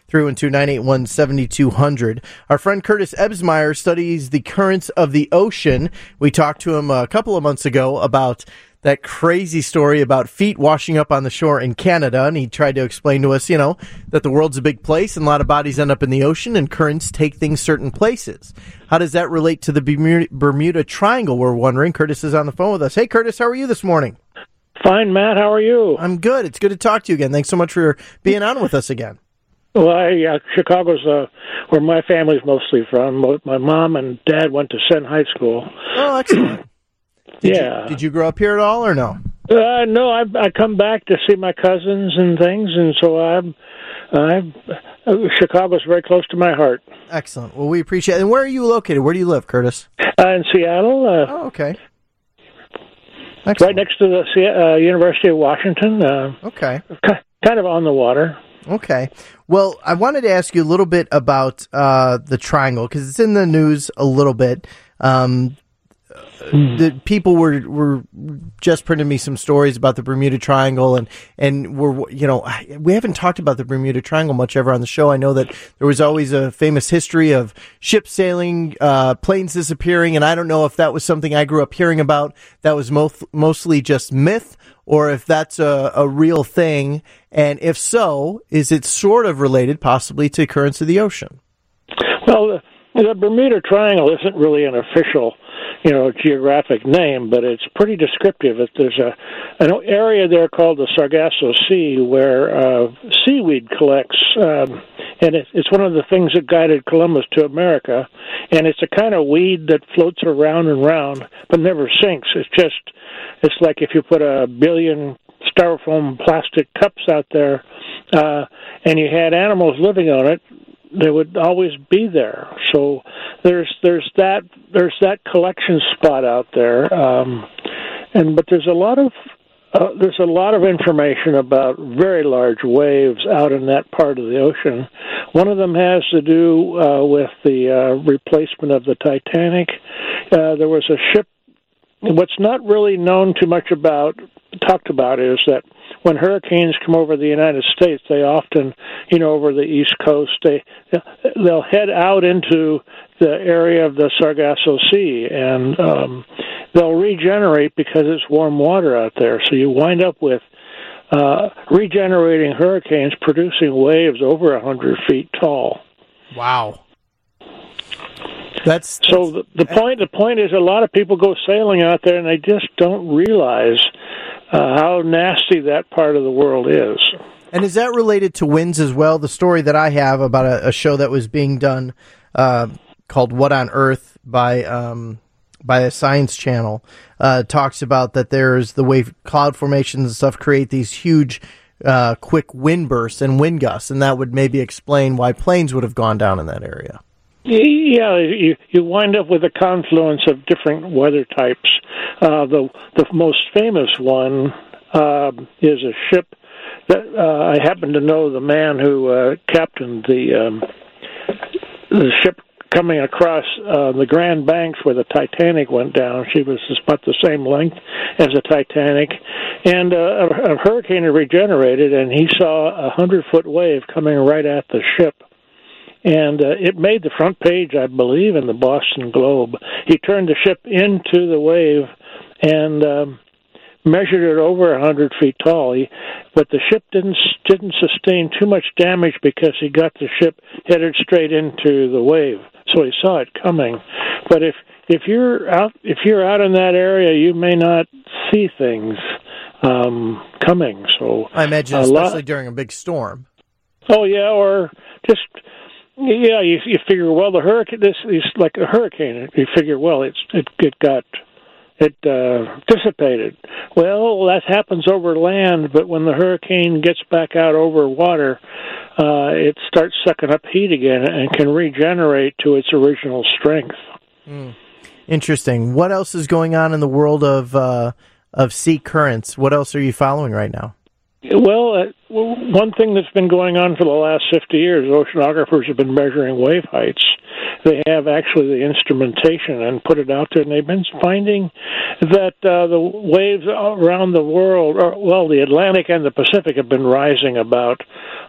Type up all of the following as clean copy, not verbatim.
312-981-7200. Our friend Curtis Ebsmeyer studies the currents of the ocean. We talked to him a couple of months ago about that crazy story about feet washing up on the shore in Canada, and he tried to explain to us, that the world's a big place and a lot of bodies end up in the ocean and currents take things certain places. How does that relate to the Bermuda Triangle, we're wondering? Curtis is on the phone with us. Hey, Curtis, how are you this morning? Fine, Matt. How are you? I'm good. It's good to talk to you again. Thanks so much for being on with us again. Well, Chicago's where my family's mostly from. My mom and dad went to Senn High School. Oh, excellent. Did you grow up here at all, or no? No, I come back to see my cousins and things, and so Chicago's very close to my heart. Excellent. Well, we appreciate it. And where are you located? Where do you live, Curtis? In Seattle. Okay. Excellent. Right next to the University of Washington. Okay. Kind of on the water. Okay. Well, I wanted to ask you a little bit about the triangle, because it's in the news a little bit. The people were just printing me some stories about the Bermuda Triangle, and we haven't talked about the Bermuda Triangle much ever on the show. I know that there was always a famous history of ships sailing, planes disappearing, and I don't know if that was something I grew up hearing about that was mostly just myth, or if that's a real thing, and if so, is it sort of related possibly to currents of the ocean? Well, the Bermuda Triangle isn't really an official geographic name, but it's pretty descriptive. There's an area there called the Sargasso Sea where seaweed collects, and it's one of the things that guided Columbus to America. And it's a kind of weed that floats around and round, but never sinks. It's like if you put a billion styrofoam plastic cups out there, and you had animals living on it, they would always be there. So there's that collection spot out there, but there's a lot of information about very large waves out in that part of the ocean. One of them has to do with the replacement of the Titanic. There was a ship. What's not really known too much talked about is that when hurricanes come over the United States, they often, over the East Coast, they'll head out into the area of the Sargasso Sea, and they'll regenerate because it's warm water out there. So you wind up with regenerating hurricanes producing waves over 100 feet tall. Wow. So the point is, a lot of people go sailing out there and they just don't realize how nasty that part of the world is. And is that related to winds as well? The story that I have about a show that was being done called What on Earth by a Science Channel talks about that there's the way cloud formations and stuff create these huge quick wind bursts and wind gusts, and that would maybe explain why planes would have gone down in that area. Yeah, you wind up with a confluence of different weather types. The most famous one is a ship that I happen to know the man who captained the ship coming across the Grand Banks where the Titanic went down. She was about the same length as the Titanic, and a hurricane had regenerated, and he saw a 100-foot wave coming right at the ship. And it made the front page, I believe, in the Boston Globe. He turned the ship into the wave and measured it over 100 feet tall. But the ship didn't sustain too much damage because he got the ship headed straight into the wave, so he saw it coming. But if you're out in that area, you may not see things coming. So I imagine, especially during a big storm. Oh yeah, or just. Yeah, you figure, well, the hurricane, this is like a hurricane. You figure, well, it dissipated. Well, that happens over land, but when the hurricane gets back out over water, it starts sucking up heat again and can regenerate to its original strength. Interesting. What else is going on in the world of sea currents? What else are you following right now? Well, one thing that's been going on for the last 50 years, oceanographers have been measuring wave heights. They have actually the instrumentation and put it out there, and they've been finding that the waves around the world, the Atlantic and the Pacific have been rising about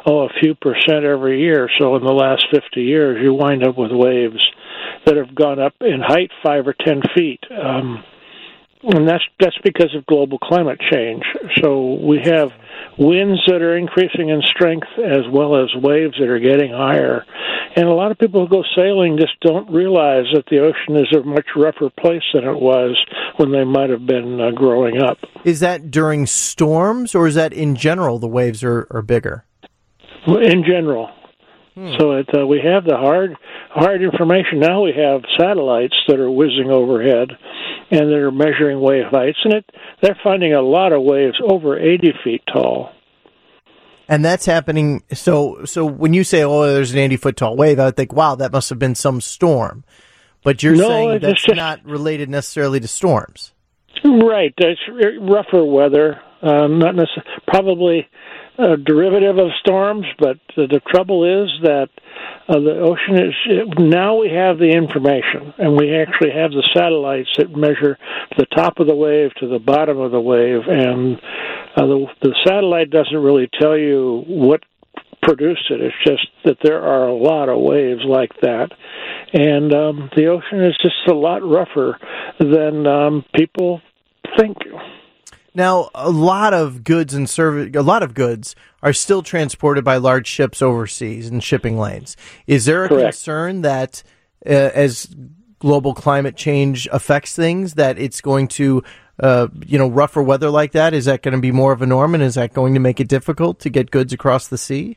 a few percent every year. So in the last 50 years, you wind up with waves that have gone up in height 5 or 10 feet. And that's because of global climate change. So we have winds that are increasing in strength as well as waves that are getting higher. And a lot of people who go sailing just don't realize that the ocean is a much rougher place than it was when they might have been growing up. Is that during storms, or is that in general the waves are bigger? In general. So we have the hard information. Now we have satellites that are whizzing overhead, and they're measuring wave heights, and they're finding a lot of waves over 80 feet tall. And that's happening. So when you say, "Oh, there's an 80-foot tall wave," I would think, "Wow, that must have been some storm." But you're saying that's not related necessarily to storms, right? It's rougher weather, not necessarily, probably a derivative of storms. But the trouble is that the ocean is now we have the information, and we actually have the satellites that measure the top of the wave to the bottom of the wave, and the satellite doesn't really tell you what produced it. It's just that there are a lot of waves like that, and the ocean is just a lot rougher than people think. Now, a lot of goods are still transported by large ships overseas in shipping lanes. Is there a concern that as global climate change affects things, that it's going to, rougher weather like that? Is that going to be more of a norm, and is that going to make it difficult to get goods across the sea?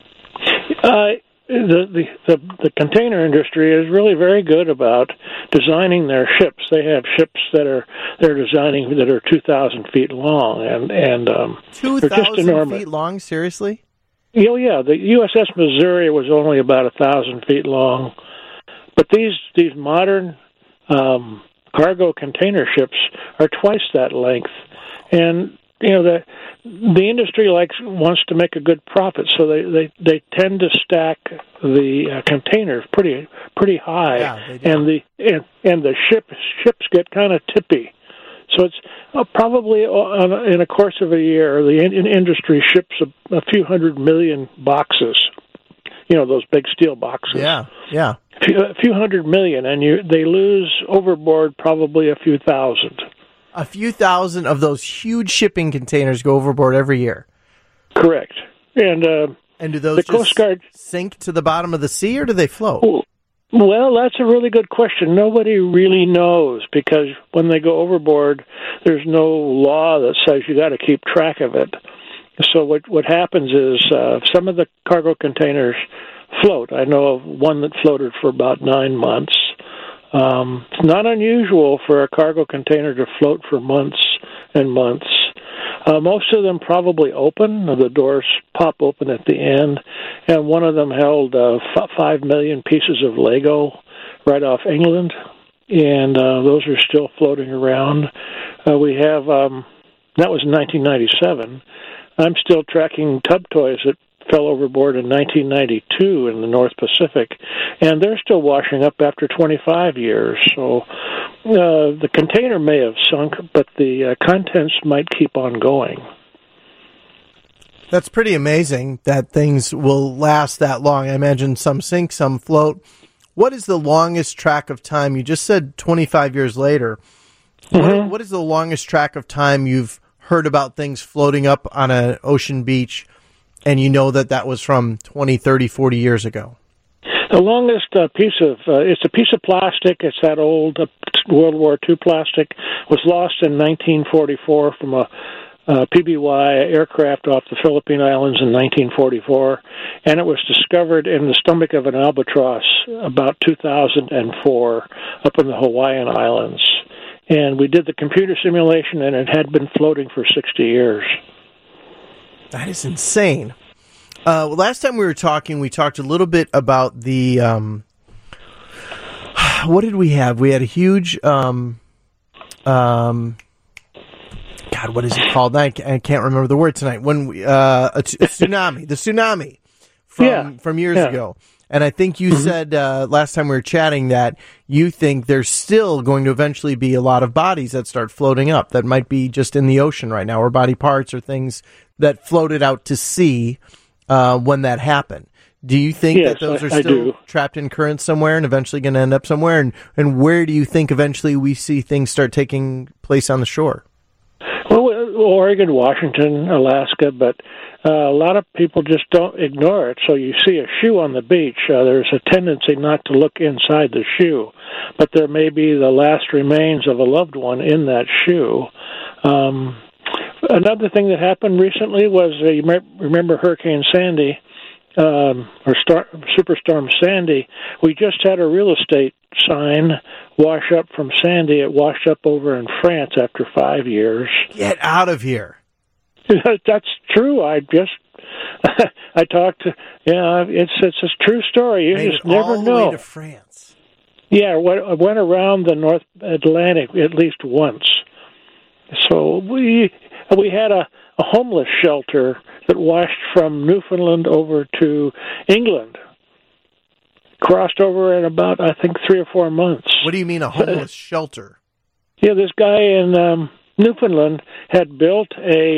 The container industry is really very good about designing their ships. They have ships they're designing that are 2,000 feet long, and 2,000 feet long. Seriously? Oh yeah. The USS Missouri was only about 1,000 feet long, but these modern cargo container ships are twice that length, and the industry wants to make a good profit, so they tend to stack the containers pretty high, and the ships get kind of tippy. So it's probably in a course of a year, the industry ships a few 100 million boxes. Those big steel boxes. Yeah. A few 100 million, and they lose overboard probably a few thousand. A few thousand of those huge shipping containers go overboard every year. Correct. And do those the Coast Guard sink to the bottom of the sea, or do they float? Well, that's a really good question. Nobody really knows, because when they go overboard, there's no law that says you got to keep track of it. So what happens is some of the cargo containers float. I know of one that floated for about 9 months. It's not unusual for a cargo container to float for months and months. Most of them probably open. The doors pop open at the end, and one of them held 5 million pieces of Lego right off England, and those are still floating around. We have, that was in 1997. I'm still tracking tub toys that fell overboard in 1992 in the North Pacific, and they're still washing up after 25 years. So the container may have sunk, but the contents might keep on going. That's pretty amazing that things will last that long. I imagine some sink, some float. What is the longest track of time? You just said 25 years later. Mm-hmm. What is the longest track of time you've heard about things floating up on an ocean beach, and you know that was from 20, 30, 40 years ago? The longest it's a piece of plastic. It's that old World War II plastic. Was lost in 1944 from a PBY aircraft off the Philippine Islands in 1944, and it was discovered in the stomach of an albatross about 2004 up in the Hawaiian Islands. And we did the computer simulation, and it had been floating for 60 years. That is insane. Last time we were talking, we talked a little bit about the, what did we have? We had a huge, God, what is it called? I can't remember the word tonight. When we, a tsunami, the tsunami from years ago. And I think you said last time we were chatting that you think there's still going to eventually be a lot of bodies that start floating up that might be just in the ocean right now, or body parts or things that floated out to sea when that happened. Do you think that those are still trapped in currents somewhere and eventually going to end up somewhere? And where do you think eventually we see things start taking place on the shore? Well, Oregon, Washington, Alaska, but a lot of people just don't ignore it. So you see a shoe on the beach, there's a tendency not to look inside the shoe, but there may be the last remains of a loved one in that shoe. Another thing that happened recently was, you might remember Hurricane Sandy, Superstorm Sandy. We just had a real estate sign wash up from Sandy. It washed up over in France after 5 years. Get out of here. That's true. I talked to, it's a true story. You just never know. All the way to France. Yeah, I went around the North Atlantic at least once. So we had a homeless shelter that washed from Newfoundland over to England. Crossed over in about, I think, 3 or 4 months. What do you mean, a homeless shelter? Yeah, this guy in Newfoundland had built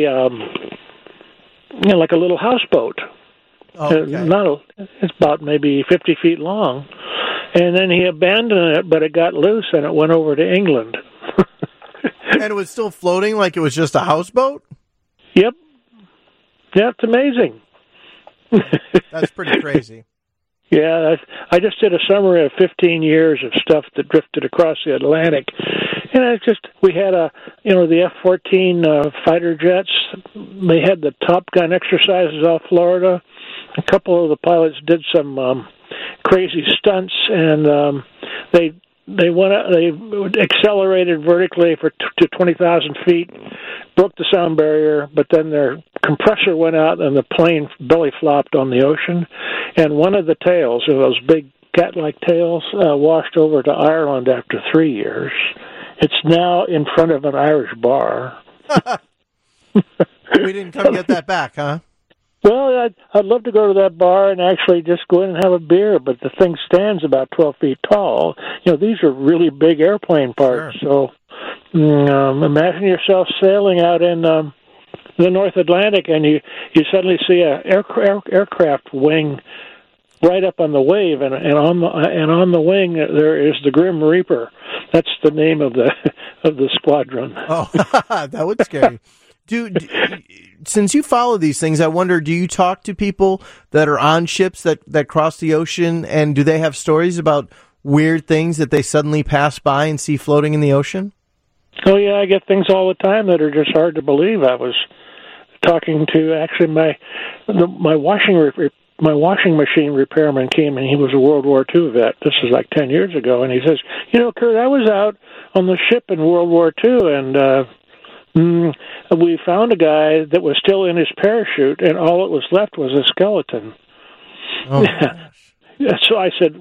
like a little houseboat. Okay. It's about maybe 50 feet long. And then he abandoned it, but it got loose and it went over to England. And it was still floating like it was just a houseboat? Yep. Yeah, it's amazing. That's pretty crazy. Yeah, I just did a summary of 15 years of stuff that drifted across the Atlantic. And we had the F-14 fighter jets. They had the Top Gun exercises off Florida. A couple of the pilots did some crazy stunts, and they accelerated vertically to 20,000 feet, broke the sound barrier, but then their compressor went out and the plane belly flopped on the ocean, and one of the tails, those big cat-like tails, washed over to Ireland after 3 years. It's now in front of an Irish bar. We didn't come get that back, huh? Well, I'd love to go to that bar and actually just go in and have a beer, but the thing stands about 12 feet tall. These are really big airplane parts. Sure. So imagine yourself sailing out in the North Atlantic, and you suddenly see a aircraft wing right up on the wave, and on the wing there is the Grim Reaper. That's the name of the squadron. Oh, that would scare you. Since you follow these things, I wonder, do you talk to people that are on ships that cross the ocean, and do they have stories about weird things that they suddenly pass by and see floating in the ocean? Oh, yeah, I get things all the time that are just hard to believe. I was talking to, actually, my washing machine repairman came, and he was a World War II vet. This was like 10 years ago, and he says, Kurt, I was out on the ship in World War II, and we found a guy that was still in his parachute, and all that was left was a skeleton. Oh, gosh. So I said,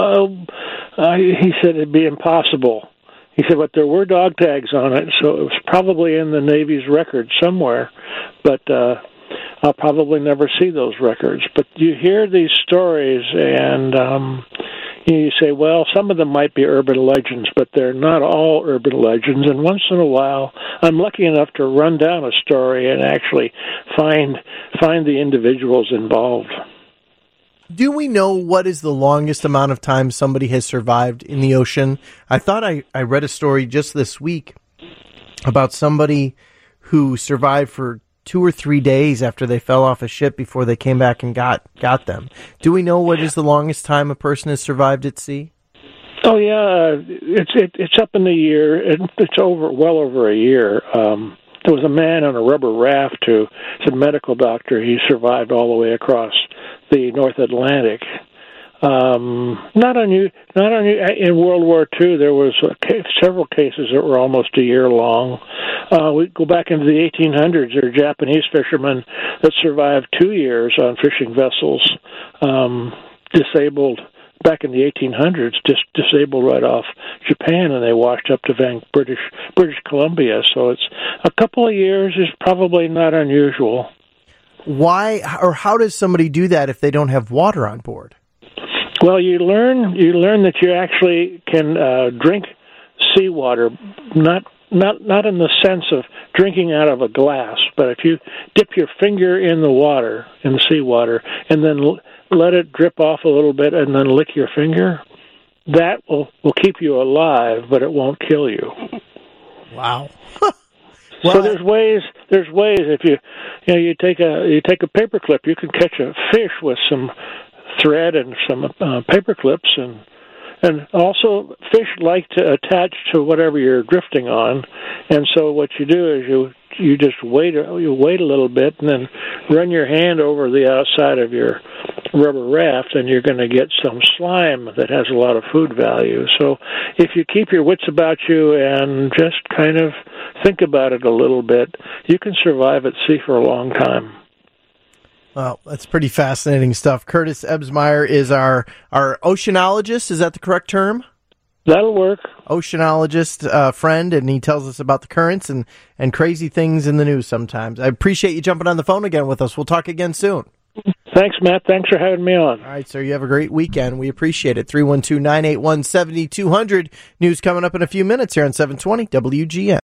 he said it'd be impossible. He said, but there were dog tags on it, so it was probably in the Navy's record somewhere, but I'll probably never see those records. But you hear these stories, and you say, well, some of them might be urban legends, but they're not all urban legends. And once in a while, I'm lucky enough to run down a story and actually find the individuals involved. Do we know what is the longest amount of time somebody has survived in the ocean? I thought I read a story just this week about somebody who survived for 2 or 3 days after they fell off a ship before they came back and got them. Do we know what is the longest time a person has survived at sea? Oh yeah, it's up in the year. It's well over a year. There was a man on a rubber raft who is a medical doctor. He survived all the way across the North Atlantic. Not unusual. In World War II, there was several cases that were almost a year long. We go back into the 1800s. There were Japanese fishermen that survived 2 years on fishing vessels, disabled back in the 1800s, just disabled right off Japan, and they washed up to British Columbia. So it's a couple of years is probably not unusual. Why or how does somebody do that if they don't have water on board? Well, you learn that you actually can drink seawater, not not in the sense of drinking out of a glass, but if you dip your finger in the water, in the seawater, and then let it drip off a little bit and then lick your finger, that will keep you alive, but it won't kill you. Wow. Well, so there's ways. If you take a paper clip, you can catch a fish with some thread and some paper clips, and also fish like to attach to whatever you're drifting on, and so what you do is you just wait a little bit and then run your hand over the outside of your rubber raft, and you're going to get some slime that has a lot of food value. So if you keep your wits about you and just kind of think about it a little bit, you can survive at sea for a long time. Well, that's pretty fascinating stuff. Curtis Ebsmeyer is our oceanologist. Is that the correct term? That'll work. Oceanologist friend, and he tells us about the currents and crazy things in the news sometimes. I appreciate you jumping on the phone again with us. We'll talk again soon. Thanks, Matt. Thanks for having me on. All right, sir. You have a great weekend. We appreciate it. 312-981-7200. News coming up in a few minutes here on 720 WGN.